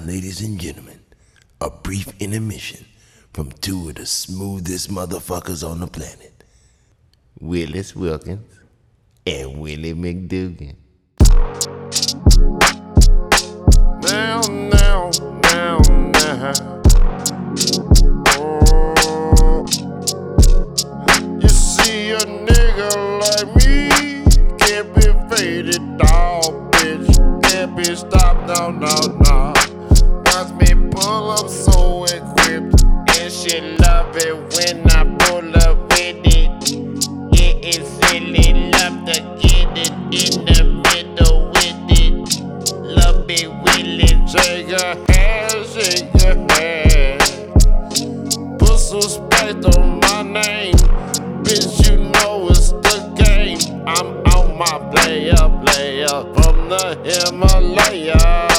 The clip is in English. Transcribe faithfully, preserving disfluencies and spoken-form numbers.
ladies and gentlemen, a brief intermission from two of the smoothest motherfuckers on the planet, Willis Wilkins and Willie McDougan. Now, now, now, now. Oh, you see a nigga like me can't be faded, dog, bitch. Can't be stopped, no, no, no. Watch me pull up so equipped, and she love it when I pull up with it. It is silly, love to get it in the middle with it. Love it, Willie. Shake your hand, shake your hand. Put some space on my name, bitch. You know it's the game. I'm on my player, player from the Himalaya.